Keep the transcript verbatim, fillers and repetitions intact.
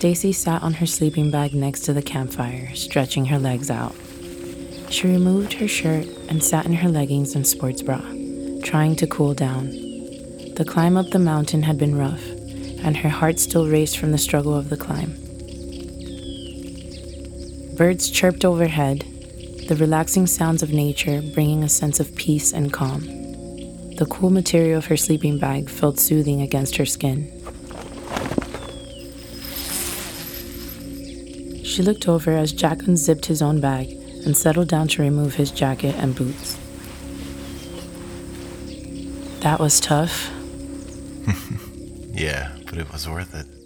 Stacy sat on her sleeping bag next to the campfire, stretching her legs out. She removed her shirt and sat in her leggings and sports bra, trying to cool down. The climb up the mountain had been rough, and her heart still raced from the struggle of the climb. Birds chirped overhead, the relaxing sounds of nature bringing a sense of peace and calm. The cool material of her sleeping bag felt soothing against her skin. She looked over as Jack unzipped his own bag and settled down to remove his jacket and boots. That was tough. Yeah, but it was worth it.